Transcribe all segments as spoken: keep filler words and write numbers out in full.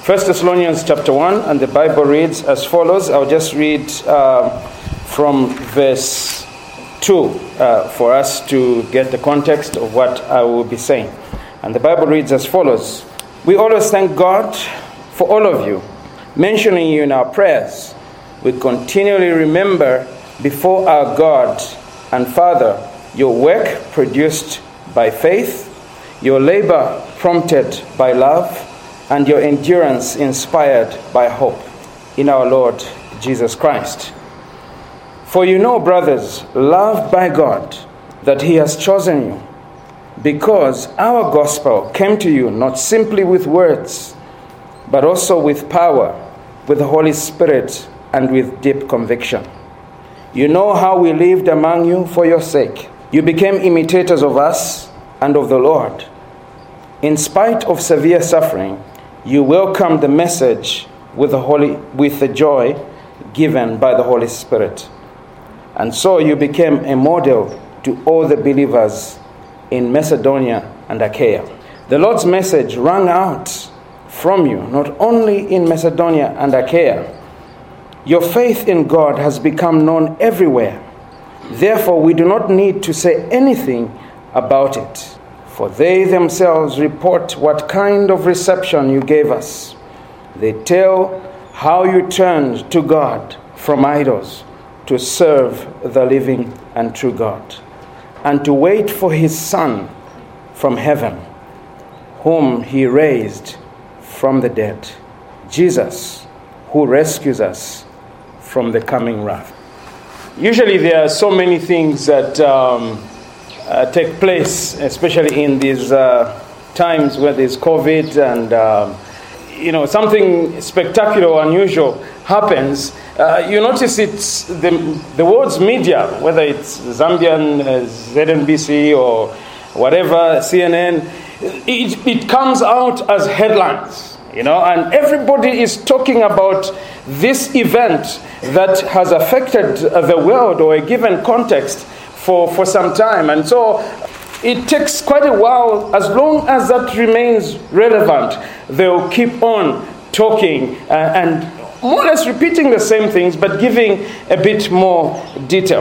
First Thessalonians chapter one, and the Bible reads as follows. I'll just read uh, from verse two uh, for us to get the context of what I will be saying. And the Bible reads as follows. We always thank God for all of you, mentioning you in our prayers. We continually remember before our God and Father your work produced by faith, your labor prompted by love, and your endurance inspired by hope in our Lord Jesus Christ. For you know, brothers, loved by God, that he has chosen you, because our gospel came to you not simply with words, but also with power, with the Holy Spirit, and with deep conviction. You know how we lived among you for your sake. You became imitators of us and of the Lord. In spite of severe suffering, you welcomed the message with the holy, with the joy given by the Holy Spirit. And so you became a model to all the believers in Macedonia and Achaia. The Lord's message rang out from you, not only in Macedonia and Achaia. Your faith in God has become known everywhere. Therefore, we do not need to say anything about it. For they themselves report what kind of reception you gave us. They tell how you turned to God from idols to serve the living and true God, and to wait for his Son from heaven, whom he raised from the dead, Jesus, who rescues us from the coming wrath. Usually there are so many things that um, Uh, take place, especially in these uh, times where there's COVID and, uh, you know, something spectacular or unusual happens. Uh, you notice it's the, the world's media, whether it's Zambian uh, Z N B C or whatever, C N N, it, it comes out as headlines, you know, and everybody is talking about this event that has affected the world or a given context For, for some time. And so it takes quite a while. As long as that remains relevant, they'll keep on talking uh, and more or less repeating the same things, but giving a bit more detail.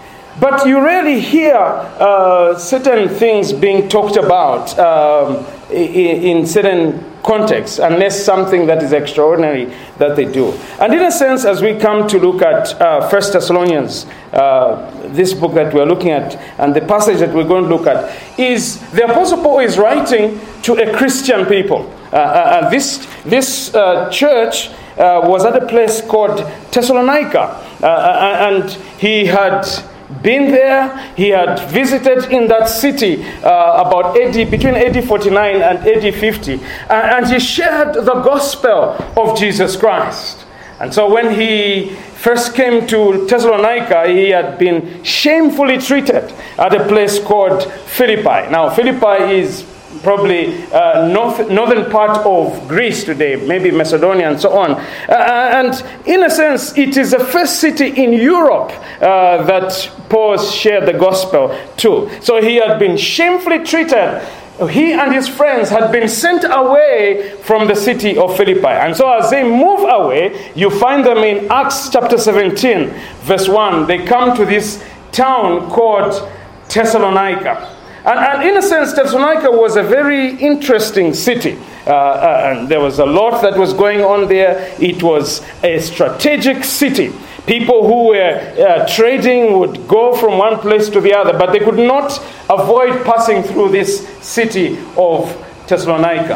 But you rarely hear uh, certain things being talked about um, in, in certain contexts, unless something that is extraordinary that they do. And in a sense, as we come to look at uh, First Thessalonians, uh, this book that we're looking at, and the passage that we're going to look at, is the Apostle Paul is writing to a Christian people. Uh, uh, this this uh, church uh, was at a place called Thessalonica, uh, and he had been there, he had visited in that city uh, about A D, between A D forty-nine and A D fifty, uh, and he shared the gospel of Jesus Christ. And so when he first came to Thessalonica, he had been shamefully treated at a place called Philippi. Now, Philippi is probably uh, north, northern part of Greece today, maybe Macedonia and so on. Uh, and in a sense, it is the first city in Europe uh, that Paul shared the gospel to. So he had been shamefully treated. He and his friends had been sent away from the city of Philippi. And so as they move away, you find them in Acts chapter seventeen, verse one. They come to this town called Thessalonica. And, and in a sense, Thessalonica was a very interesting city. Uh, uh, and there was a lot that was going on there. It was a strategic city. People who were uh, trading would go from one place to the other, but they could not avoid passing through this city of Thessalonica.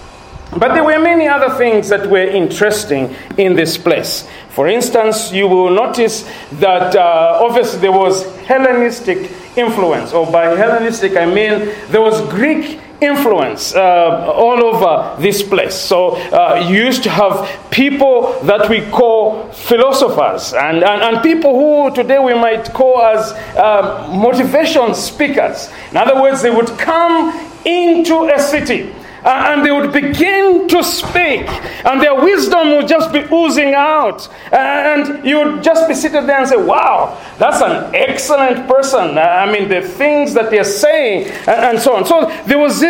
But there were many other things that were interesting in this place. For instance, you will notice that uh, obviously there was Hellenistic influence, or by Hellenistic I mean there was Greek influence uh, all over this place. So uh, you used to have people that we call philosophers, and, and, and people who today we might call as uh, motivation speakers. In other words, they would come into a city Uh, and they would begin to speak, and their wisdom would just be oozing out, uh, and you would just be seated there and say, wow, that's an excellent person. Uh, I mean, the things that they're saying, and, and so on. So there was this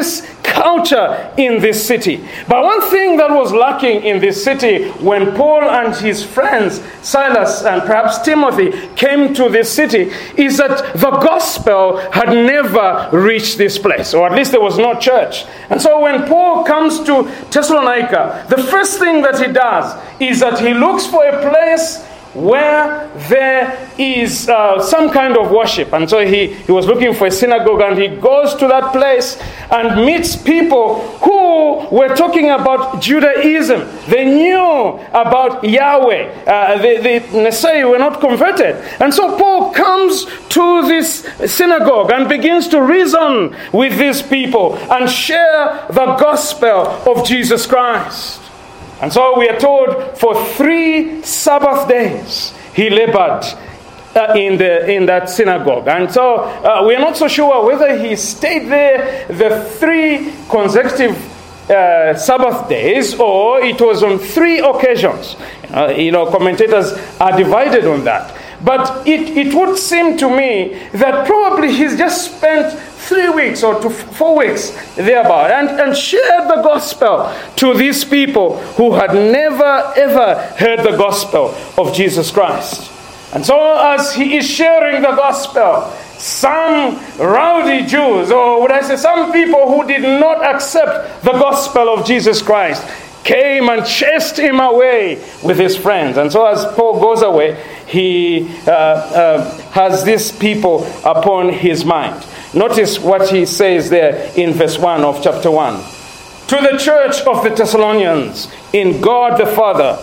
culture in this city. But one thing that was lacking in this city when Paul and his friends, Silas and perhaps Timothy, came to this city is that the gospel had never reached this place, or at least there was no church. And so when Paul comes to Thessalonica, the first thing that he does is that he looks for a place where there is uh, some kind of worship. And so he, he was looking for a synagogue, and he goes to that place and meets people who were talking about Judaism. They knew about Yahweh. Uh, they, they necessarily were not converted. And so Paul comes to this synagogue and begins to reason with these people and share the gospel of Jesus Christ. And so we are told for three Sabbath days he labored uh, in the in that synagogue. And so uh, we are not so sure whether he stayed there the three consecutive uh, Sabbath days or it was on three occasions. Uh, you know, commentators are divided on that. But it, it would seem to me that probably he's just spent three weeks or two, four weeks thereabout and, and shared the gospel to these people who had never ever heard the gospel of Jesus Christ. And so as he is sharing the gospel, some rowdy Jews, or would I say some people who did not accept the gospel of Jesus Christ, came and chased him away with his friends. And so as Paul goes away, he uh, uh, has these people upon his mind. Notice what he says there in verse one of chapter one. To the church of the Thessalonians, in God the Father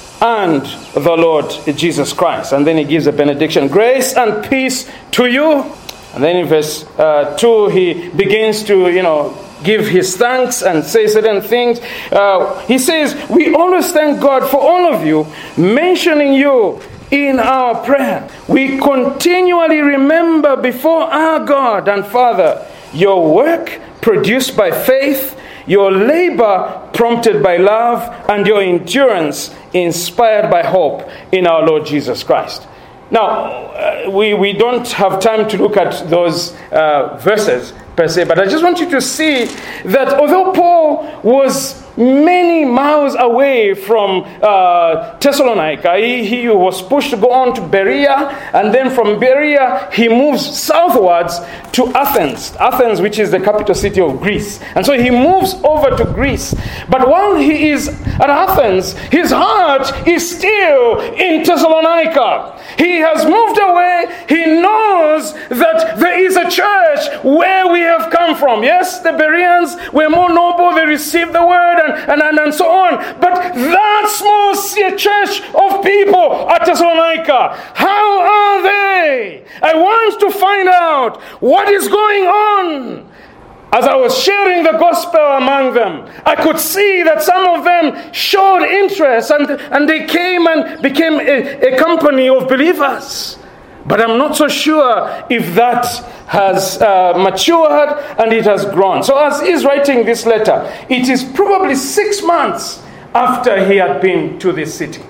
and the Lord Jesus Christ. And then he gives a benediction. Grace and peace to you. And then in verse uh, two, he begins to, you know, give his thanks and say certain things. Uh, he says, we always thank God for all of you, mentioning you in our prayer. We continually remember before our God and Father your work produced by faith, your labor prompted by love, and your endurance inspired by hope in our Lord Jesus Christ. Now, uh, we, we don't have time to look at those uh, verses per se, but I just want you to see that although Paul was many miles away from uh, Thessalonica, he, he was pushed to go on to Berea, and then from Berea he moves southwards to Athens, Athens which is the capital city of Greece. And so he moves over to Greece. But while he is at Athens, his heart is still in Thessalonica. He has moved away. He knows that there is a church where we have come from. Yes, the Bereans were more noble. They received the word and, and, and, and so on. But that small church of people at Thessalonica, how are they? I want to find out what is going on. As I was sharing the gospel among them, I could see that some of them showed interest and, and they came and became a, a company of believers. But I'm not so sure if that has uh, matured and it has grown. So as he's writing this letter, it is probably six months after he had been to this city.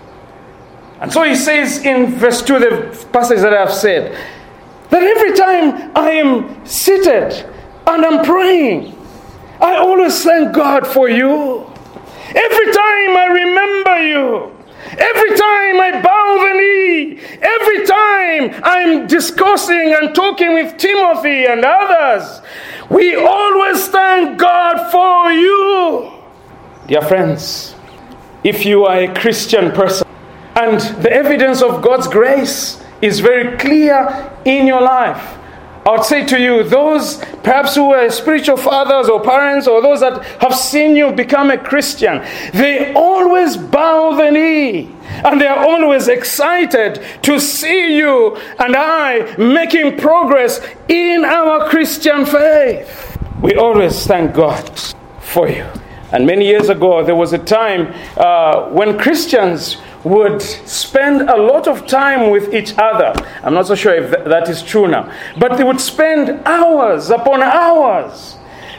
And so he says in verse two, the passage that I have said, that every time I am seated and I'm praying, I always thank God for you. Every time I remember you, every time I bow the knee, every time I'm discussing and talking with Timothy and others, we always thank God for you. Dear friends, if you are a Christian person and the evidence of God's grace is very clear in your life, I would say to you, those perhaps who are spiritual fathers or parents or those that have seen you become a Christian, they always bow the knee and they are always excited to see you and I making progress in our Christian faith. We always thank God for you. And many years ago, there was a time uh, when Christians would spend a lot of time with each other. I'm not so sure if th- that is true now. But they would spend hours upon hours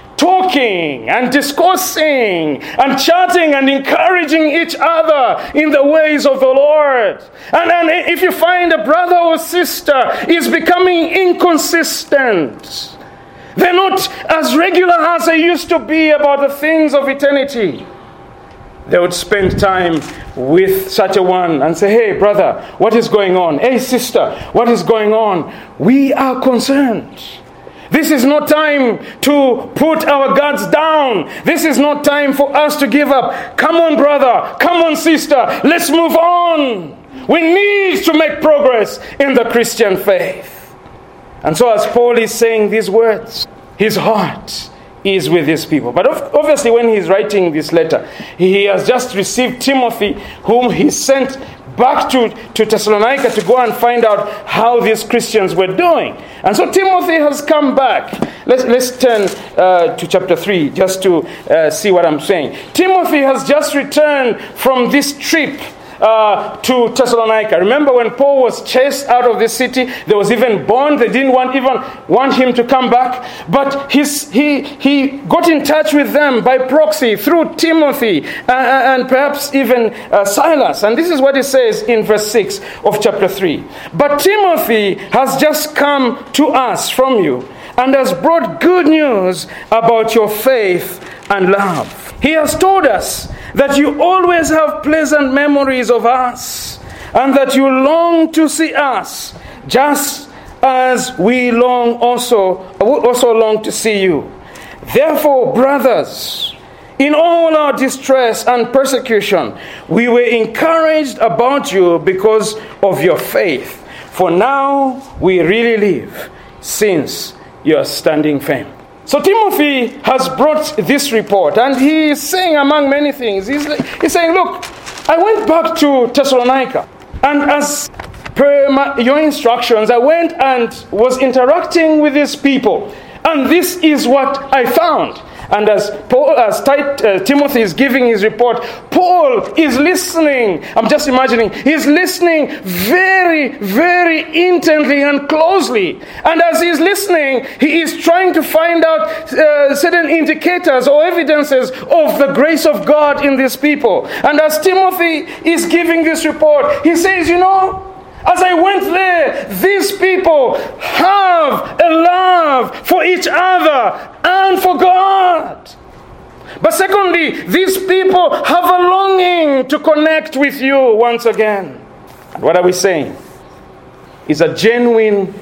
talking and discussing and chatting and encouraging each other in the ways of the Lord. And, and if you find a brother or sister is becoming inconsistent, They're not as regular as they used to be about the things of eternity. They would spend time with such a one and say, hey, brother, what is going on? Hey, sister, what is going on? We are concerned. This is not time to put our guards down. This is not time for us to give up. Come on, brother. Come on, sister. Let's move on. We need to make progress in the Christian faith. And so as Paul is saying these words, his heart is with these people. But obviously when he's writing this letter, he has just received Timothy, whom he sent back to, to Thessalonica to go and find out how these Christians were doing. And so Timothy has come back. Let's, let's turn uh, to chapter three just to uh, see what I'm saying. Timothy has just returned from this trip Uh, to Thessalonica. Remember when Paul was chased out of the city, there was even bond. They didn't want even want him to come back. But his, he he got in touch with them by proxy through Timothy uh, and perhaps even uh, Silas. And this is what he says in verse six of chapter three. But Timothy has just come to us from you and has brought good news about your faith and love. He has told us that you always have pleasant memories of us and that you long to see us just as we long also, also long to see you. Therefore, brothers, in all our distress and persecution, we were encouraged about you because of your faith. For now we really live since you are standing firm. So Timothy has brought this report, and he is saying among many things, he's, he's saying, look, I went back to Thessalonica, and as per my, your instructions, I went and was interacting with these people, and this is what I found. And as Paul, as Tit, uh, Timothy is giving his report, Paul is listening. I'm just imagining. He's listening very, very intently and closely. And as he's listening, he is trying to find out uh, certain indicators or evidences of the grace of God in these people. And as Timothy is giving this report, he says, you know, as I went there, these people have a love for each other and for God. But secondly, these people have a longing to connect with you once again. And what are we saying? Is that genuine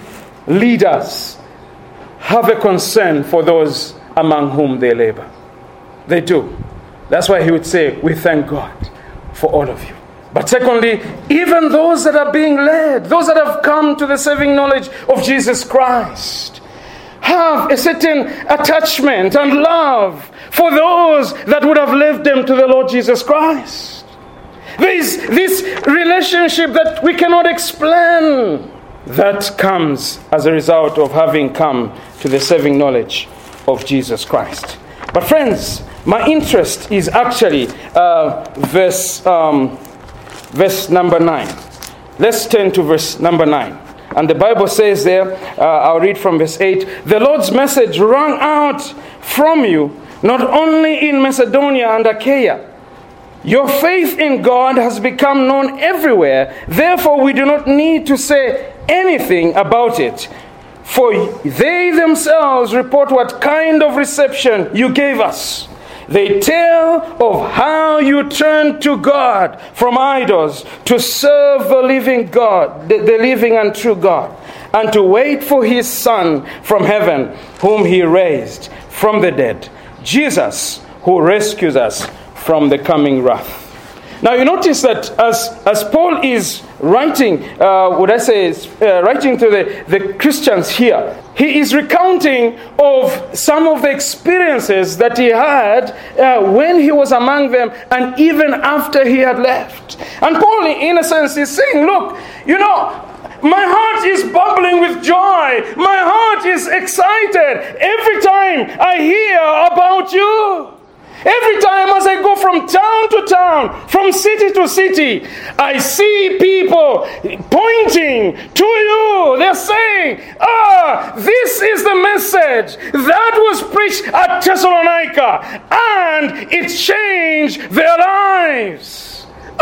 leaders have a concern for those among whom they labor. They do. That's why he would say, we thank God for all of you. But secondly, even those that are being led, those that have come to the saving knowledge of Jesus Christ, have a certain attachment and love for those that would have led them to the Lord Jesus Christ. There is this relationship that we cannot explain that comes as a result of having come to the saving knowledge of Jesus Christ. But friends, my interest is actually uh, verse... Um, Verse number nine. Let's turn to verse number nine. And the Bible says there, uh, I'll read from verse eight. The Lord's message rang out from you, not only in Macedonia and Achaia. Your faith in God has become known everywhere. Therefore, we do not need to say anything about it. For they themselves report what kind of reception you gave us. They tell of how you turned to God from idols to serve the living God, the, the living and true God, and to wait for his Son from heaven, whom he raised from the dead, Jesus, who rescues us from the coming wrath. Now you notice that as, as Paul is writing, uh, would I say, uh, writing to the, the Christians here, he is recounting of some of the experiences that he had uh, when he was among them and even after he had left. And Paul, in a sense, is saying, look, you know, my heart is bubbling with joy. My heart is excited every time I hear about you. Every time as I go from town to town, from city to city, I see people pointing to you. They're saying, ah, this is the message that was preached at Thessalonica, and it changed their lives. Ah,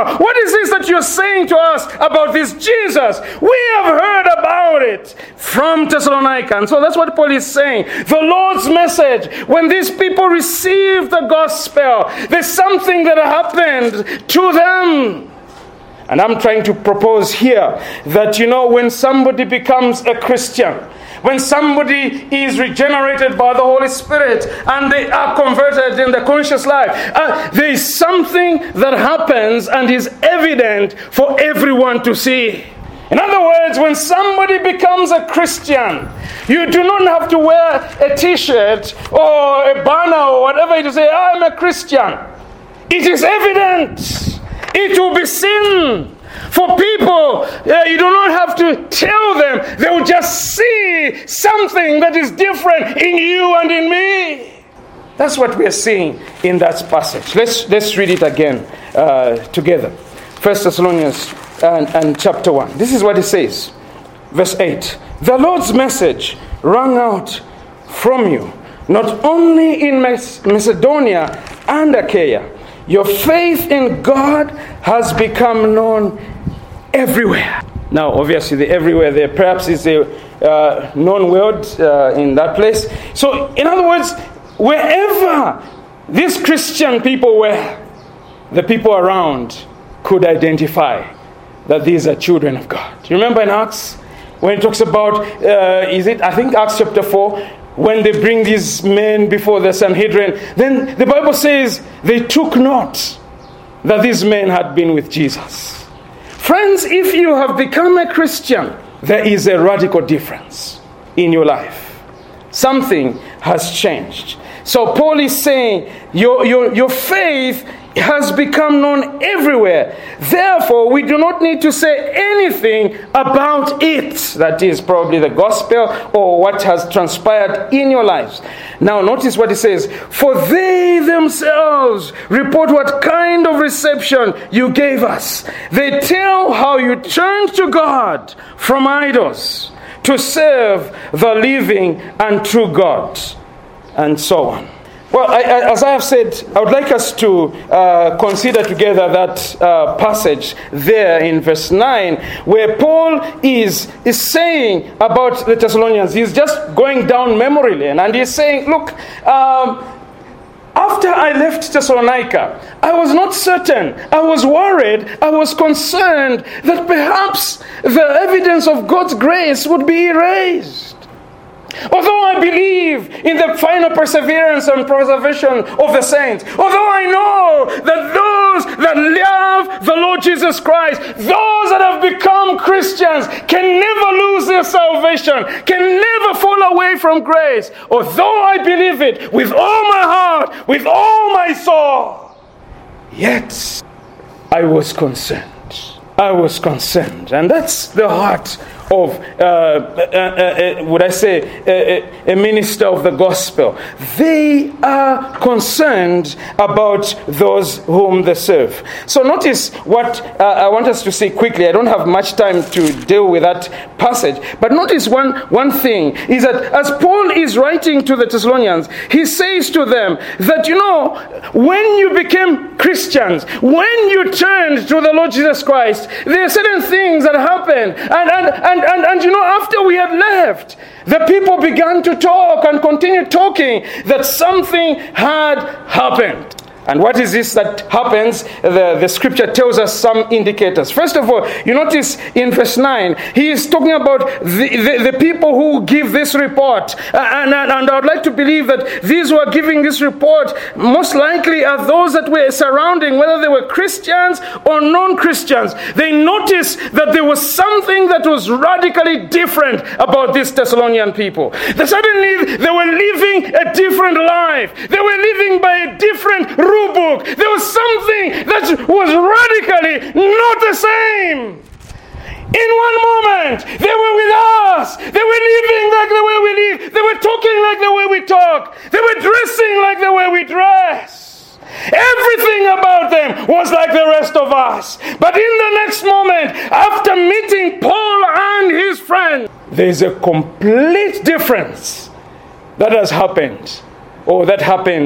gospel? What is this that you're saying to us about this Jesus? We have heard about it from Thessalonica. And so that's what Paul is saying. The Lord's message, when these people received the gospel, there's something that happened to them. And I'm trying to propose here that, you know, when somebody becomes a Christian, when somebody is regenerated by the Holy Spirit and they are converted in the conscious life, uh, there is something that happens and is evident for everyone to see. In other words, when somebody becomes a Christian, you do not have to wear a t-shirt or a banner or whatever to say, I'm a Christian. It is evident. It will be seen. For people, uh, you do not have to tell them. They will just see something that is different in you and in me. That's what we are seeing in that passage. Let's let's read it again uh, together. First Thessalonians and, and chapter one. This is what it says. Verse eight. The Lord's message rang out from you, not only in Macedonia and Achaia. Your faith in God has become known everywhere. Now, obviously, the everywhere there perhaps is a uh, known word uh, in that place. So, in other words, wherever these Christian people were, the people around could identify that these are children of God. You remember in Acts, when it talks about, uh, is it, I think Acts chapter four, when they bring these men before the Sanhedrin, then the Bible says they took note that these men had been with Jesus. Friends, if you have become a Christian, there is a radical difference in your life. Something has changed. So Paul is saying your, your, your faith has become known everywhere. Therefore, we do not need to say anything about it. That is probably the gospel or what has transpired in your lives. Now, notice what it says. For they themselves report what kind of reception you gave us. They tell how you turned to God from idols to serve the living and true God, and so on. Well, I, I, as I have said, I would like us to uh, consider together that uh, passage there in verse nine, where Paul is, is saying about the Thessalonians. He's just going down memory lane, and he's saying, look, um, after I left Thessalonica, I was not certain. I was worried. I was concerned that perhaps the evidence of God's grace would be erased. Although I believe in the final perseverance and preservation of the saints, although I know that those that love the Lord Jesus Christ, those that have become Christians, can never lose their salvation, can never fall away from grace, although I believe it with all my heart, with all my soul, yet I was concerned. I was concerned. And that's the heart of, uh, uh, uh, would I say, uh, a minister of the gospel. They are concerned about those whom they serve. So notice what uh, I want us to see quickly. I don't have much time to deal with that passage. But notice one, one thing is that as Paul is writing to the Thessalonians, he says to them that, you know, when you became Christians, when you turned to the Lord Jesus Christ, there are certain things that happened. And, and, and, and, and you know, after we had left, the people began to talk and continue talking that something had happened. And what is this that happens? The, the scripture tells us some indicators. First of all, you notice in verse nine, he is talking about the, the, the people who give this report. And, and, and I would like to believe that these who are giving this report most likely are those that were surrounding, whether they were Christians or non-Christians. They noticed that there was something that was radically different about these Thessalonian people. That suddenly they were living a different life. They were living by a different rule book. There was something that was radically not the same. In one moment, they were with us. They were living like the way we live. They were talking like the way we talk. They were dressing like the way we dress. Everything about them was like the rest of us. But in the next moment, after meeting Paul and his friend, there is a complete difference that has happened, or that happened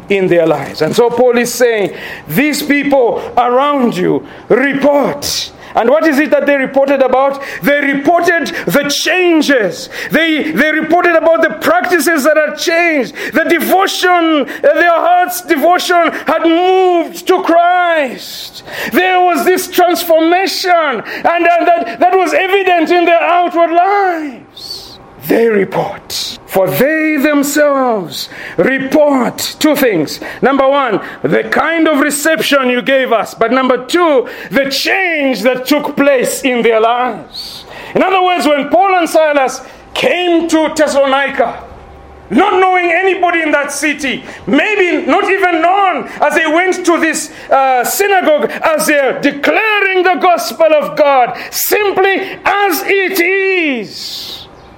in their lives. And so Paul is saying, these people around you report. And what is it that they reported about? They reported the changes. They, they reported about the practices that had changed. The devotion, their heart's devotion had moved to Christ. There was this transformation, and, and that, that was evident in their outward lives. They report. For they themselves report two things. Number one, the kind of reception you gave us. But number two, the change that took place in their lives. In other words, when Paul and Silas came to Thessalonica, not knowing anybody in that city, maybe not even known, as they went to this uh, synagogue, as they're declaring the gospel of God, simply as it is,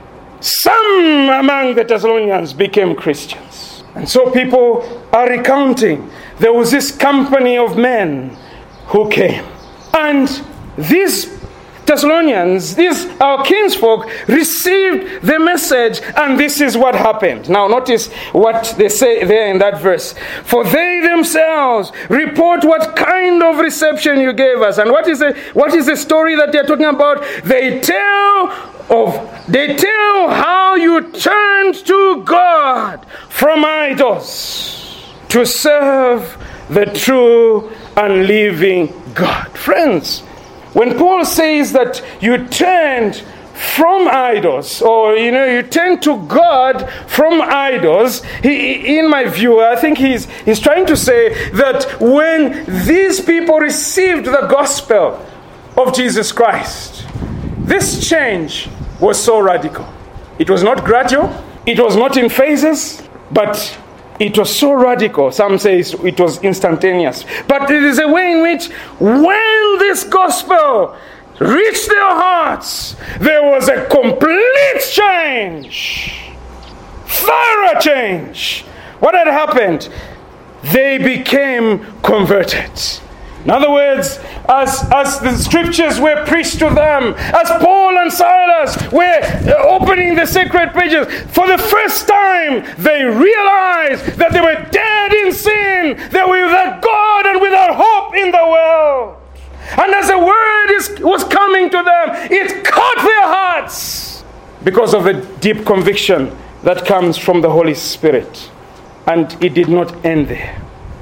some among the Thessalonians became Christians. And so people are recounting, there was this company of men who came. And these Thessalonians, these our kinsfolk, received the message, and this is what happened. Now notice what they say there in that verse. For they themselves report what kind of reception you gave us. And what is the, what is the story that they're talking about? They tell of they tell how you turned to God from idols to serve the true and living God. Friends, when Paul says that you turned from idols, or you know, you turn to God from idols, he, in my view, I think he's he's trying to say that when these people received the gospel of Jesus Christ, this change was so radical. It was not gradual, it was not in phases, but it was so radical. Some say it was instantaneous. But it is a way in which when this gospel reached their hearts, there was a complete change. Thorough change. What had happened? They became converted. In other words, as, as the scriptures were preached to them, as Paul and Silas were opening the sacred pages, for the first time they realized that they were dead in sin, they were without God and without hope in the world. And as the word is, was coming to them, it caught their hearts because of the deep conviction that comes from the Holy Spirit. And it did not end there.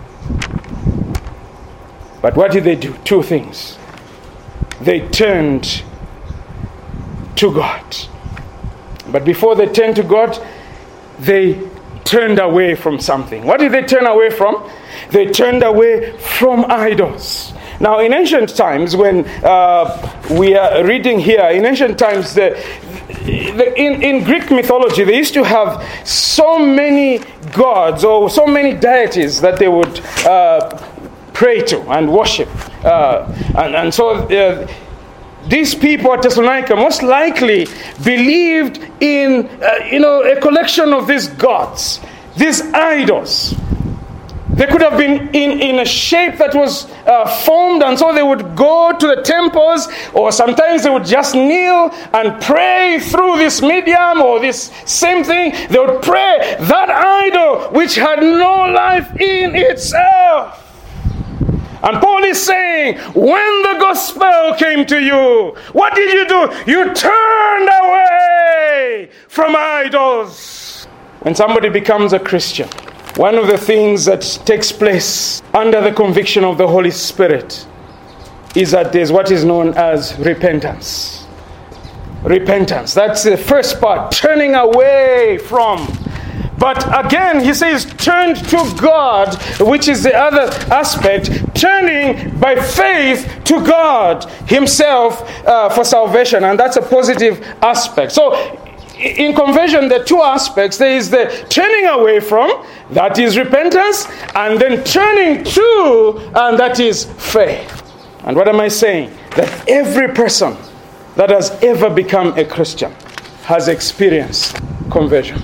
But what did they do? Two things. They turned to God. But before they turned to God, they turned away from something. What did they turn away from? They turned away from idols. Now, in ancient times, when uh, we are reading here, in ancient times, the, the, in, in Greek mythology, they used to have so many gods or so many deities that they would uh, pray to and worship. Uh, and, and so uh, these people at Thessalonica most likely believed in, uh, you know, a collection of these gods, these idols. They could have been in, in a shape that was uh, formed, and so they would go to the temples, or sometimes they would just kneel and pray through this medium or this same thing. They would pray that idol which had no life in itself. And Paul is saying, when the gospel came to you, what did you do? You turned away from idols. When somebody becomes a Christian, one of the things that takes place under the conviction of the Holy Spirit is that there's what is known as repentance. Repentance. That's the first part, turning away from. But again, he says, turned to God, which is the other aspect, turning by faith to God himself uh, for salvation. And that's a positive aspect. So in conversion, there are two aspects. There is the turning away from, that is repentance, and then turning to, and that is faith. And what am I saying? That every person that has ever become a Christian has experienced conversion.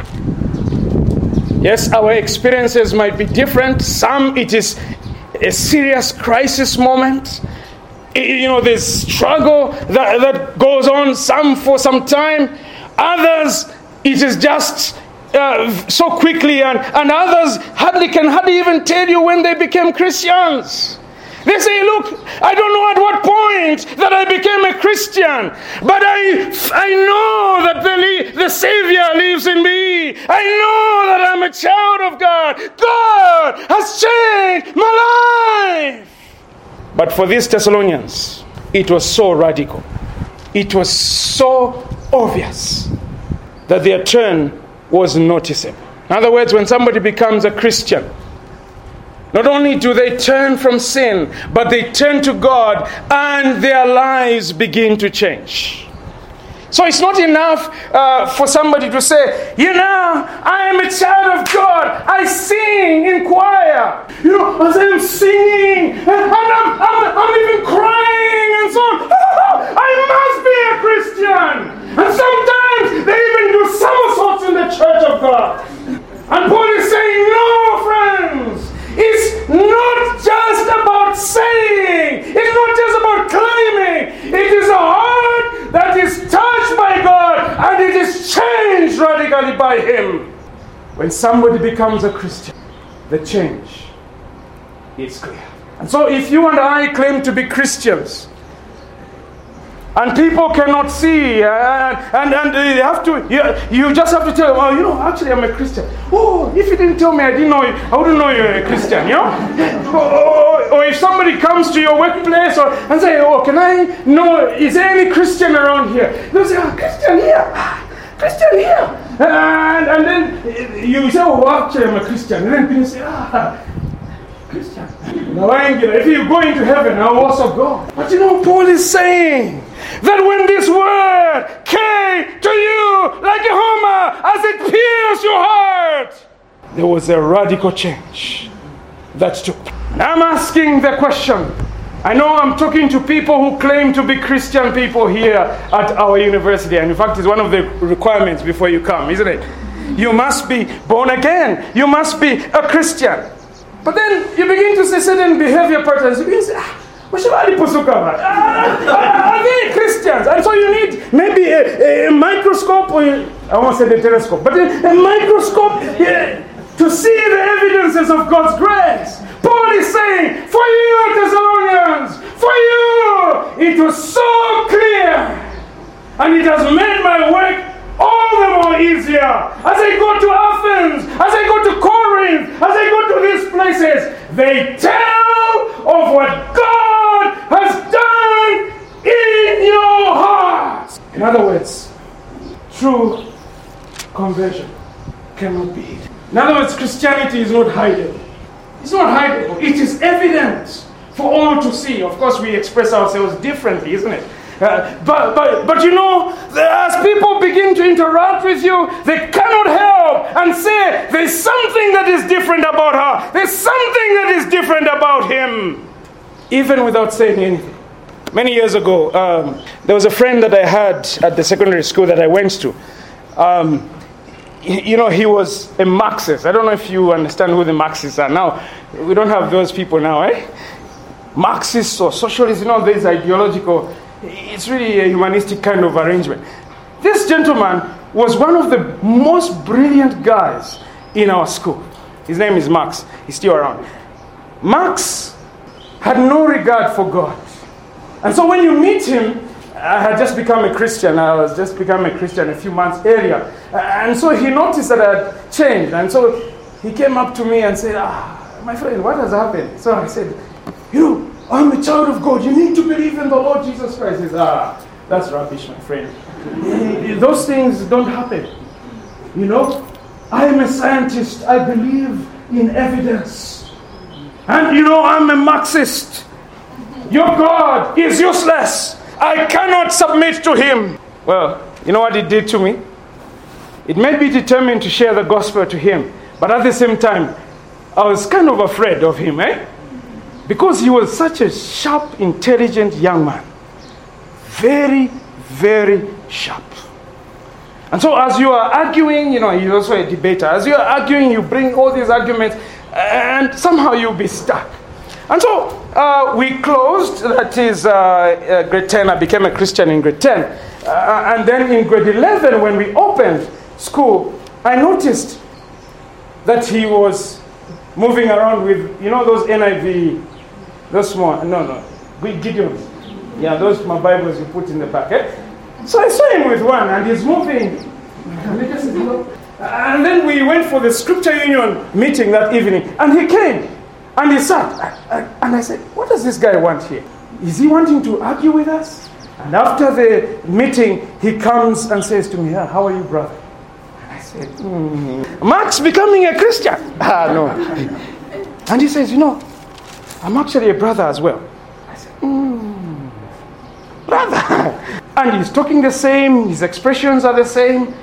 Yes, our experiences might be different. Some, it is a serious crisis moment. You know, there's struggle that, that goes on, some for some time. Others, it is just uh, so quickly, and, and others hardly can hardly even tell you when they became Christians. They say, look, I don't know at what point that I became a Christian, but I, I know that the, the Savior lives in me. I know that I'm a child of God. God has changed my life. But for these Thessalonians, it was so radical. It was so obvious that their turn was noticeable. In other words, when somebody becomes a Christian, not only do they turn from sin, but they turn to God and their lives begin to change. So it's not enough uh, for somebody to say, you know, I am a child of God. I sing in choir. You know, as I'm singing, and I'm, I'm, I'm even crying and so on. I must be a Christian. And sometimes they even do somersaults in the church of God. And Paul is saying, no, friends. It's not just about saying. It's not just about claiming. It is a heart that is touched by God and it is changed radically by Him. When somebody becomes a Christian, the change is clear. And so if you and I claim to be Christians, and people cannot see, and, and, and they have to, you, you just have to tell them, oh, you know, actually I'm a Christian. Oh, if you didn't tell me, I didn't know you, I wouldn't know you're a Christian, you know? Or, or if somebody comes to your workplace or, and say, oh, can I know, is there any Christian around here? They'll say, oh, Christian here, Christian here. And, and then you say, oh, well, actually I'm a Christian. And then people say, ah, Christian. Now, if you go into heaven, I'll also go. But you know, Paul is saying that when this word came to you like a hammer, as it pierced your heart, there was a radical change that took place. I'm asking the question. I know I'm talking to people who claim to be Christian people here at our university, and in fact, it's one of the requirements before you come, isn't it? You must be born again. You must be a Christian. But then you begin to see certain behavior patterns. You begin to say, ah, are they Christians? And so you need maybe a, a microscope, or I won't say the telescope, but a, a microscope yeah, to see the evidences of God's grace. Paul is saying, for you Thessalonians, for you, it was so clear. And it has made my work all the more easier. As I go to Athens, as I go to Corinth, as I go to these places, they tell of what God has done in your hearts. In other words, true conversion cannot be hidden. In other words, Christianity is not hidden. It's not hidden. It is evident for all to see. Of course, we express ourselves differently, isn't it? Uh, but, but, but you know, as people begin to interact with you, they cannot help and say, there's something that is different about her. There's something that is different about him. Even without saying anything. Many years ago, um, there was a friend that I had at the secondary school that I went to. Um, you know, he was a Marxist. I don't know if you understand who the Marxists are now. We don't have those people now, eh? Marxists or socialists, you know, there's ideological... It's really a humanistic kind of arrangement. This gentleman was one of the most brilliant guys in our school. His name is Marx. He's still around. Marx had no regard for God. And so when you meet him, I had just become a Christian. I was just become a Christian a few months earlier. And so he noticed that I had changed. And so he came up to me and said, ah, my friend, what has happened? So I said, you know, I'm a child of God. You need to believe in the Lord Jesus Christ. He says, ah, that's rubbish, my friend. Those things don't happen. You know, I am a scientist. I believe in evidence. And you know, I'm a Marxist. Your God is useless. I cannot submit to him. Well, you know what it did to me? It made me determined to share the gospel to him. But at the same time, I was kind of afraid of him, eh? Because he was such a sharp, intelligent young man. Very, very sharp. And so as you are arguing, you know, he's also a debater. As you are arguing, you bring all these arguments, and somehow you'll be stuck. And so uh, we closed, that is uh, uh, grade ten. I became a Christian in grade ten. Uh, and then in grade eleven, when we opened school, I noticed that he was moving around with, you know, those N I V, those small, no, no, Gideons. Yeah, those my Bibles you put in the back. Eh? So I saw him with one, and he's moving. And then we went for the Scripture Union meeting that evening, and he came, and he sat. And I said, what does this guy want here? Is he wanting to argue with us? And after the meeting, he comes and says to me, how are you, brother? And I said, mm, Mark's becoming a Christian. Ah, no. And he says, you know, I'm actually a brother as well. I said, mm, brother. And he's talking the same, his expressions are the same.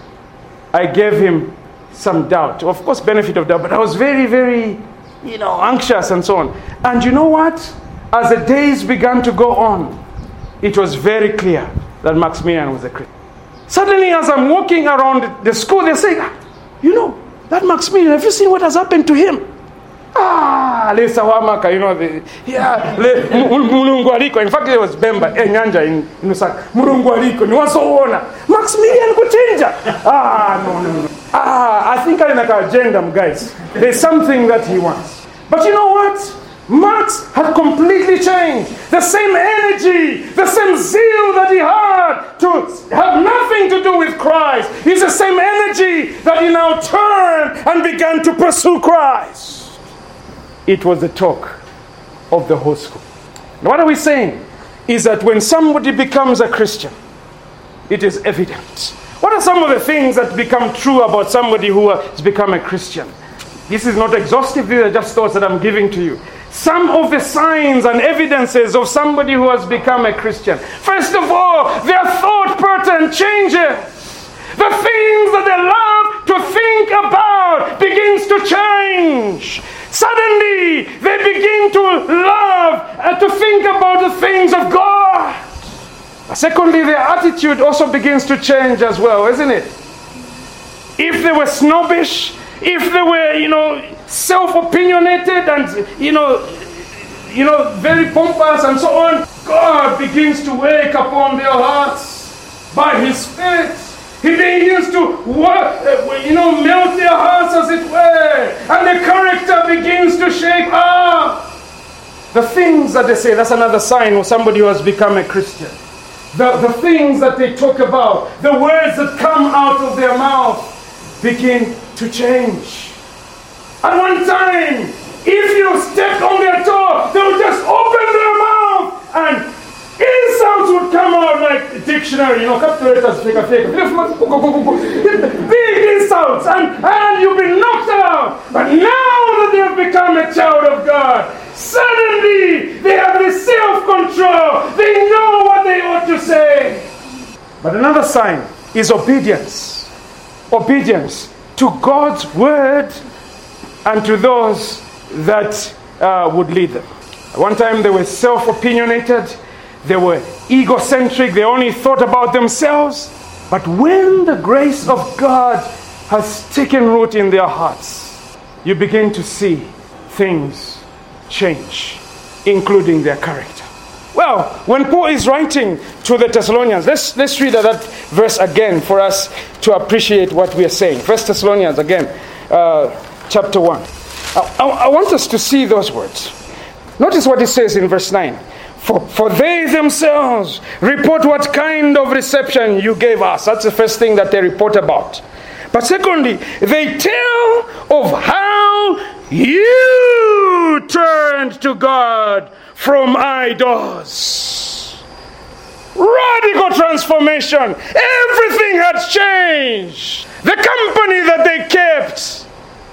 I gave him some doubt. Of course, benefit of doubt, but I was very, very, you know, anxious and so on. And you know what? As the days began to go on, it was very clear that Maximilian was a Christian. Suddenly, as I'm walking around the school, they say, you know, that Maximilian, have you seen what has happened to him? Ah, Lesa Wamaka, you know, the, yeah, Mulungu Aliko. In fact, there was Bemba, Enyanja in Nusaka. Mulungu Aliko, ni wasoona. Maximilian kuchinja. Ah, no, no, no. Ah, I think I like our agenda, guys. There's something that he wants. But you know what? Marx had completely changed. The same energy, the same zeal that he had to have nothing to do with Christ is the same energy that he now turned and began to pursue Christ. It was the talk of the whole school. And what are we saying? Is that when somebody becomes a Christian, it is evident. What are some of the things that become true about somebody who has become a Christian? This is not exhaustive, these are just thoughts that I'm giving to you. Some of the signs and evidences of somebody who has become a Christian. First of all, their thought pattern changes. The things that they love to think about begins to change. Suddenly, they begin to love and to think about the things of God. Secondly, their attitude also begins to change as well, isn't it? If they were snobbish, if they were, you know, self-opinionated and, you know, you know, very pompous and so on, God begins to wake upon their hearts by His Spirit. He begins to, you know, melt their hearts as it were. And the character begins to shape up. The things that they say, that's another sign of somebody who has become a Christian. The, the things that they talk about, the words that come out of their mouth begin to change. At one time, if you step on their toe, they would just open their mouth and insults would come out like a dictionary, you know, capturators, fake, fake, big insults, and, and you've been knocked out. But now that they have become a child of God, suddenly they have the self-control. They know what they ought to say. But another sign is obedience. Obedience to God's word and to those that uh, would lead them. At one time they were self-opinionated. They were egocentric. They only thought about themselves. But when the grace of God has taken root in their hearts, you begin to see things change, including their character. Well, when Paul is writing to the Thessalonians, let's, let's read that verse again for us to appreciate what we are saying. First Thessalonians again, uh, chapter one. I, I, I want us to see those words. Notice what it says in verse nine. For, for they themselves report what kind of reception you gave us. That's the first thing that they report about. But secondly, they tell of how you turned to God from idols. Radical transformation. Everything had changed. The company that they kept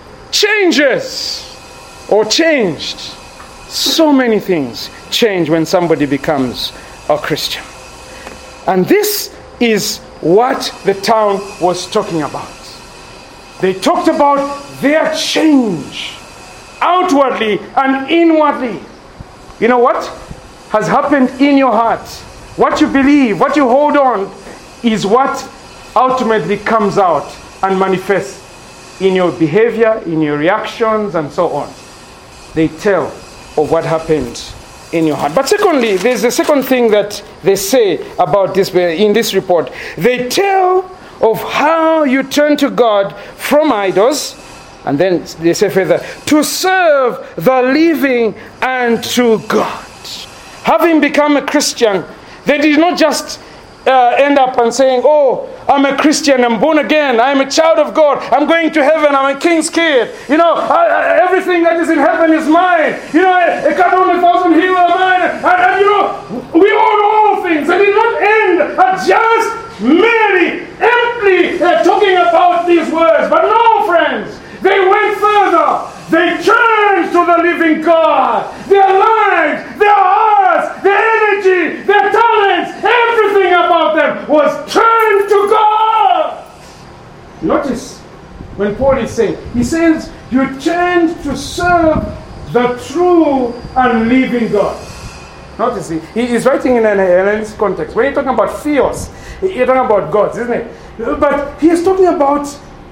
changes or changed. So many things change when somebody becomes a Christian. And this is what the town was talking about. They talked about their change outwardly and inwardly. You know what has happened in your heart? What you believe, what you hold on is what ultimately comes out and manifests in your behavior, in your reactions, and so on. They tell of what happened in your heart. But secondly, there's the second thing that they say about this in this report. They tell of how you turn to God from idols, and then they say further, to serve the living and true God. Having become a Christian, they did not just uh, end up and saying, oh, I'm a Christian, I'm born again, I'm a child of God, I'm going to heaven, I'm a king's kid. You know, I, I, everything that is in heaven is mine. You know, a cattle on a thousand hills are mine. And, and you know, we own all things. They did not end at just merely, empty uh, talking about these words. But no, friends, they went further. They turned to the living God. Their lives, their hearts, their energy, their talents, everything about them was turned to God. Notice when Paul is saying, he says, you turned to serve the true and living God. Notice, he, he is writing in an Hellenist context. When you're talking about theos, you're talking about gods, isn't it? But he is talking about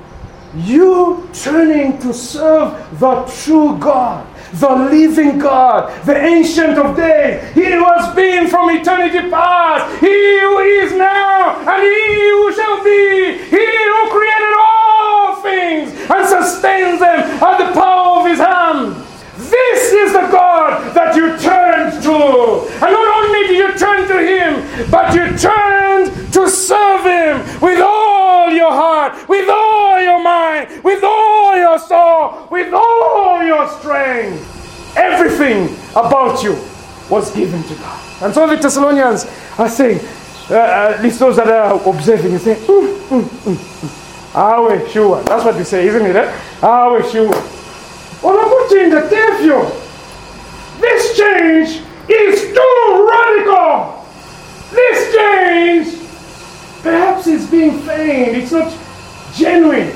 you turning to serve the true God, the living God, the Ancient of Days. He who has been from eternity past, He who is now, and He who shall be, He who created all things and sustains them at the power of His hand. This is the God that you turned to. And not only do you turn to Him, but you turned to serve Him with all your heart, with all your mind, with all your soul, with all your strength. Everything about you was given to God. And so the Thessalonians are saying, uh, at least those that are observing, you say, mm, mm, mm, mm. Ah, we're sure. That's what we say, isn't it? Eh? Ah, we're sure. Well, I'm going to change the tefio. This change is too radical. This change, perhaps it's being feigned. It's not genuine.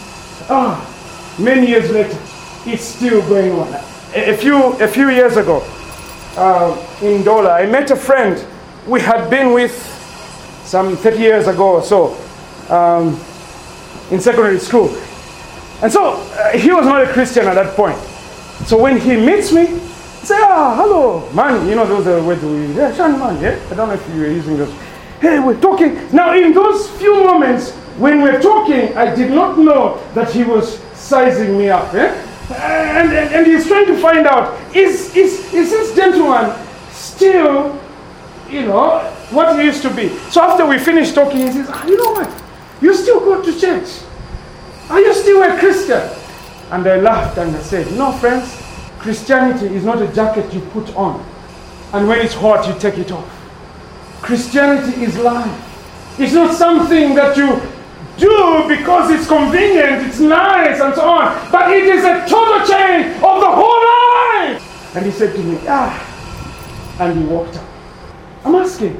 Ah, many years later, it's still going on. A, a few a few years ago, uh, in Dola, I met a friend we had been with some thirty years ago or so um, in secondary school. And so uh, he was not a Christian at that point. So when he meets me, he says, ah, hello, man. You know, those are words we, yeah, Shan, man, yeah? I don't know if you were using those. Hey, we're talking. Now, in those few moments when we're talking, I did not know that he was sizing me up. Eh? And, and, and he's trying to find out, is, is, is this gentleman still, you know, what he used to be? So after we finished talking, he says, ah, you know what? You still go to church. Are you still a Christian? And I laughed and I said, no, friends, Christianity is not a jacket you put on, and when it's hot, you take it off. Christianity is life. It's not something that you do because it's convenient, it's nice, and so on, but it is a total change of the whole life. And he said to me, ah, and he walked out. I'm asking,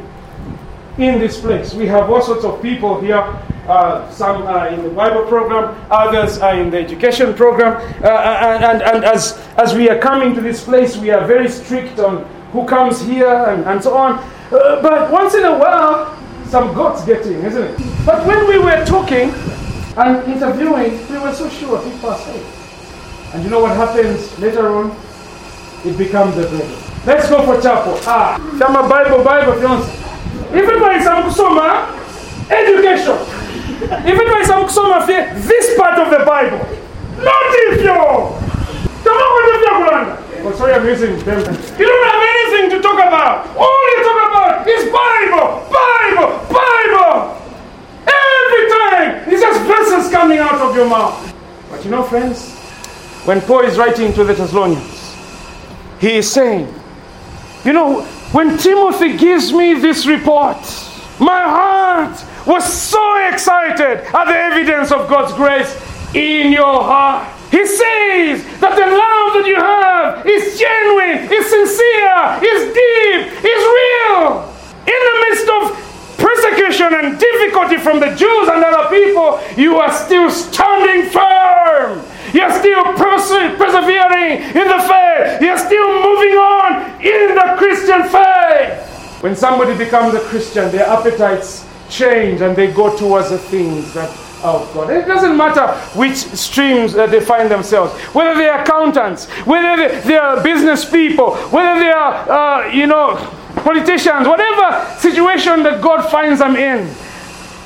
in this place, we have all sorts of people here. Uh, some are in the Bible program, others are in the education program, uh, and, and, and as, as we are coming to this place, we are very strict on who comes here and, and so on. Uh, but once in a while, some gods get in, isn't it? But when we were talking and interviewing, we were so sure people are saved. And you know what happens later on? It becomes a break. Let's go for chapel. Ah, Shama Bible, Bible, fiance. Even by some kusoma, education. Even by some kusoma, this part of the Bible. Not if you. Come on with the Oh, sorry, I'm using them. You don't have anything to talk about. All you talk about is Bible, Bible, Bible. Every time, it's just verses coming out of your mouth. But you know, friends, when Paul is writing to the Thessalonians, he is saying, you know, when Timothy gives me this report, my heart was so excited at the evidence of God's grace in your heart. He says that the love that you have is genuine, is sincere, is deep, is real. In the midst of persecution and difficulty from the Jews and other people, you are still standing firm. You're still perse- persevering in the faith. You're still moving on in the Christian faith. When somebody becomes a Christian, their appetites change and they go towards the things that are of God. It doesn't matter which streams uh, they find themselves, whether they are accountants, whether they, they are business people, whether they are, uh, you know, politicians, whatever situation that God finds them in.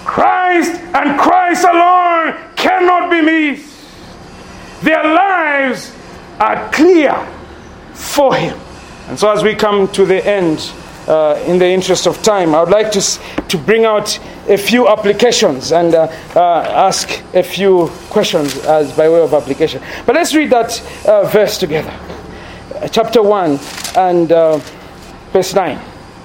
Christ and Christ alone cannot be missed. Their lives are clear for him. And so as we come to the end, uh, in the interest of time, I would like to, to bring out a few applications and uh, uh, ask a few questions as by way of application. But let's read that uh, verse together. Uh, chapter one and uh, verse nine.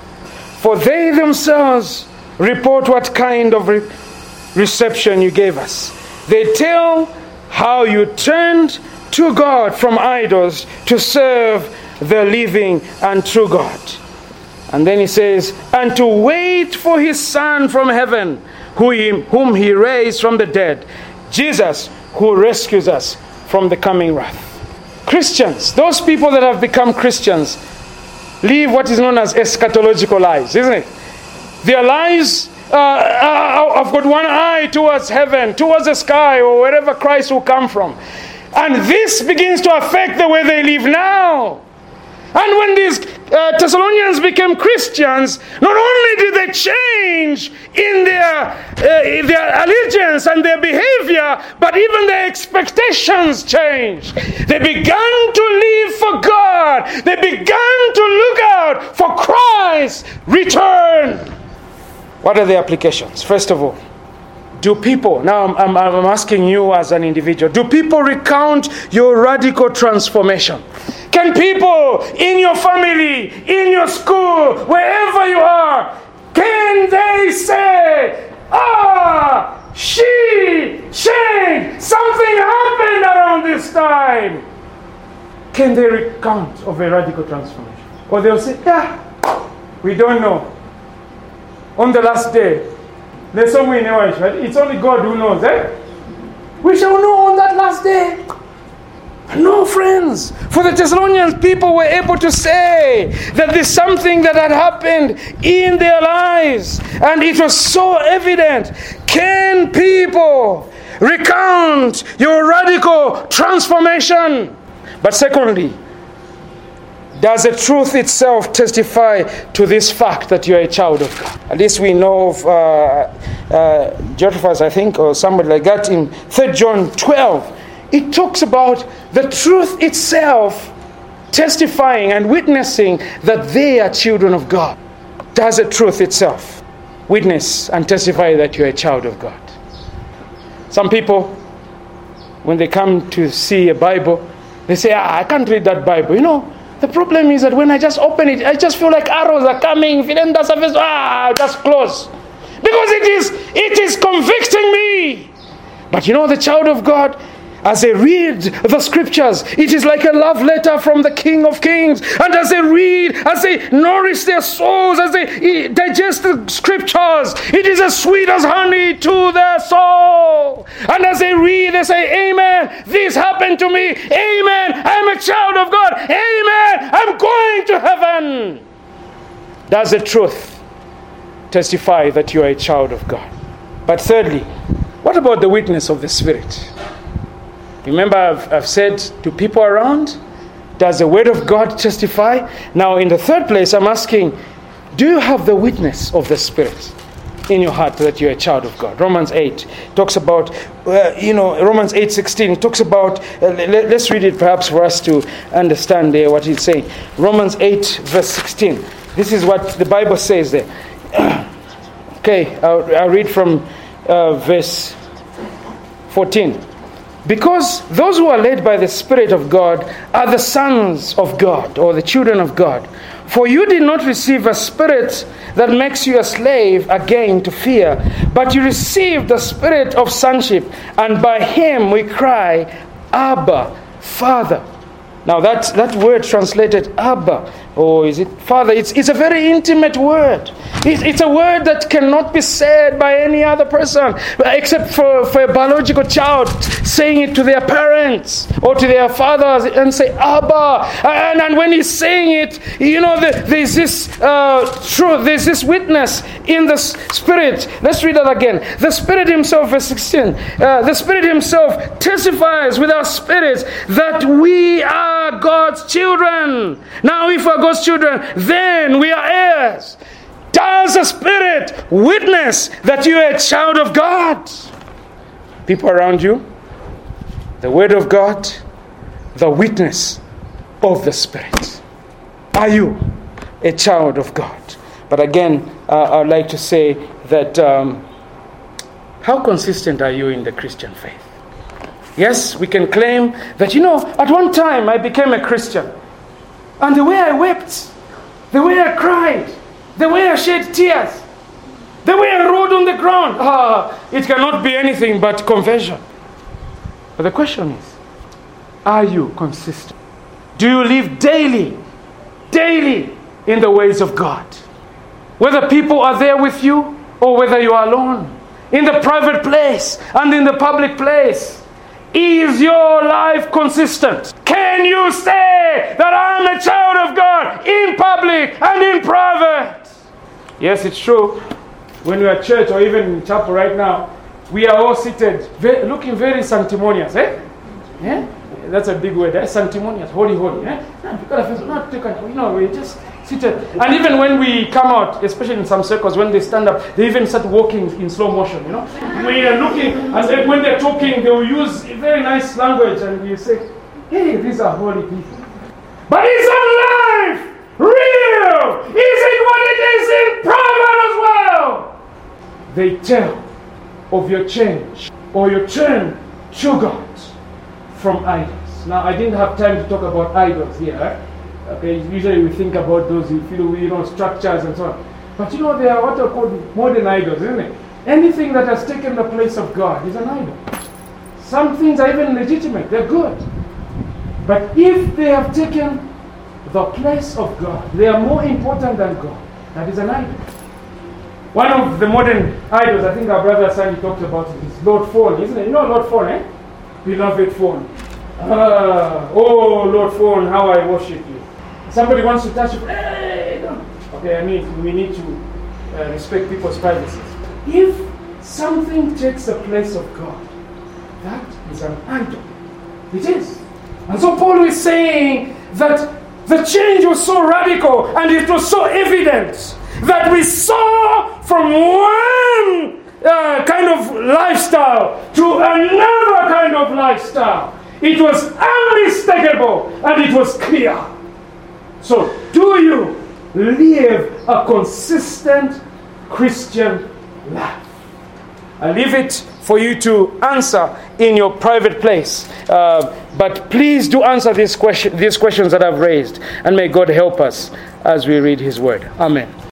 For they themselves report what kind of re- reception you gave us. They tell how you turned to God from idols to serve the living and true God. And then he says, and to wait for his Son from heaven, who he, whom he raised from the dead, Jesus, who rescues us from the coming wrath. Christians, those people that have become Christians, live what is known as eschatological lives, isn't it? Their lives uh, uh, have got one eye towards heaven, towards the sky, or wherever Christ will come from. And this begins to affect the way they live now. And when these uh, Thessalonians became Christians, not only did they change in their, uh, in their allegiance and their behavior, but even their expectations changed. They began to live for God. They began to look out for Christ's return. What are the applications? First of all, do people, now I'm, I'm, I'm asking you as an individual, do people recount your radical transformation? Can people in your family, in your school, wherever you are, can they say, ah, she changed, something happened around this time? Can they recount of a radical transformation? Or they'll say, yeah, we don't know. On the last day, there's somewhere in English, right? It's only God who knows, eh? We shall know on that last day. No, friends. For the Thessalonians, people were able to say that there's something that had happened in their lives. And it was so evident. Can people recount your radical transformation? But secondly, does the truth itself testify to this fact that you're a child of God? At least we know of uh, uh, Josephus, I think, or somebody like that in Third John twelve. It talks about the truth itself testifying and witnessing that they are children of God. Does the truth itself witness and testify that you're a child of God? Some people, when they come to see a Bible, they say, ah, I can't read that Bible. You know, the problem is that when I just open it, I just feel like arrows are coming. Ah, just close. Because it is, it is convicting me. But you know, the child of God, as they read the scriptures, it is like a love letter from the King of Kings. And as they read, as they nourish their souls, as they digest the scriptures, it is as sweet as honey to their soul. And as they read, they say, amen, this happened to me. Amen, I'm a child of God. Amen, I'm going to heaven. Does the truth testify that you are a child of God? But thirdly, what about the witness of the Spirit? Remember, I've, I've said to people around, does the word of God testify? Now, in the third place, I'm asking, do you have the witness of the Spirit in your heart that you're a child of God? Romans eight talks about, uh, you know, Romans eight sixteen talks about, uh, let, let's read it perhaps for us to understand there what it's saying. Romans eight verse sixteen. This is what the Bible says there. Okay, I'll, I'll read from uh, verse fourteen. Because those who are led by the Spirit of God are the sons of God, or the children of God. For you did not receive a spirit that makes you a slave again to fear, but you received the spirit of sonship, and by him we cry, Abba, Father. Now that, that word translated Abba, or is it Father? It's, it's a very intimate word. It's, it's a word that cannot be said by any other person, except for, for a biological child saying it to their parents or to their fathers and say, Abba. And, and when he's saying it, you know, the, there's this uh, truth, there's this witness in the Spirit. Let's read that again. The Spirit himself, verse sixteen, uh, the Spirit himself testifies with our spirits that we are God's children. Now, if we're God's children, then we are heirs. Does the Spirit witness that you are a child of God? People around you, the Word of God, the witness of the Spirit. Are you a child of God? But again, uh, I'd like to say that um, how consistent are you in the Christian faith? Yes, we can claim that, you know, at one time I became a Christian. And the way I wept, the way I cried, the way I shed tears, the way I rolled on the ground, ah, it cannot be anything but conversion. But the question is, are you consistent? Do you live daily, daily in the ways of God? Whether people are there with you or whether you are alone, in the private place and in the public place, is your life consistent? Can you say that I'm a child of God in public and in private? Yes, it's true. When we're at church or even in chapel right now, we are all seated, very, looking very sanctimonious. Eh? Yeah? That's a big word. Eh? Sanctimonious, holy, holy. Eh? Not taken, you know, we just seated. And even when we come out, especially in some circles, when they stand up, they even start walking in slow motion, you know. We are looking, and then when they're talking, they will use very nice language, and you say, hey, these are holy people. But is that life real? Is it what it is in private as well? They tell of your change or your turn to God from idols. Now, I didn't have time to talk about idols here. Eh? Okay, usually we think about those, you feel, you know, structures and so on. But you know, they are what are called modern idols, isn't it? Anything that has taken the place of God is an idol. Some things are even legitimate, they're good. But if they have taken the place of God, they are more important than God. That is an idol. One of the modern idols, I think our brother Sandy talked about it, is Lord Phone, isn't it? You know Lord Phone, eh? Beloved Phone. Ah, oh, Lord Phone, how I worship you. Somebody wants to touch you. Hey, don't. Okay, I mean, we need to uh, respect people's privacy. If something takes the place of God, that is an idol. It is. And so Paul is saying that the change was so radical and it was so evident that we saw from one uh, kind of lifestyle to another kind of lifestyle. It was unmistakable and it was clear. So, do you live a consistent Christian life? I leave it for you to answer in your private place. Uh, but please do answer these, question, these questions that I've raised. And may God help us as we read His Word. Amen.